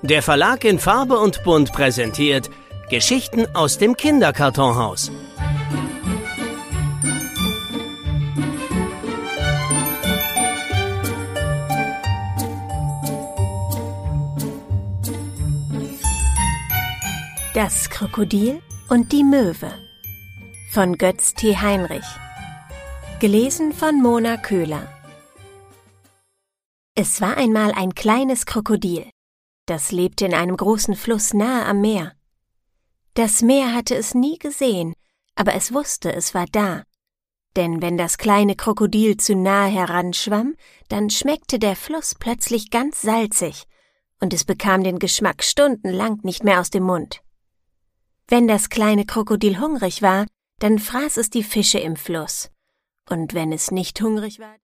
Der Verlag in Farbe und Bunt präsentiert Geschichten aus dem Kinderkartonhaus. Das Krokodil und die Möwe von Götz T. Heinrich. Gelesen von Mona Köhler. Es war einmal ein kleines Krokodil. Das lebte in einem großen Fluss nahe am Meer. Das Meer hatte es nie gesehen, aber es wusste, es war da. Denn wenn das kleine Krokodil zu nahe heranschwamm, dann schmeckte der Fluss plötzlich ganz salzig und es bekam den Geschmack stundenlang nicht mehr aus dem Mund. Wenn das kleine Krokodil hungrig war, dann fraß es die Fische im Fluss. Und wenn es nicht hungrig war,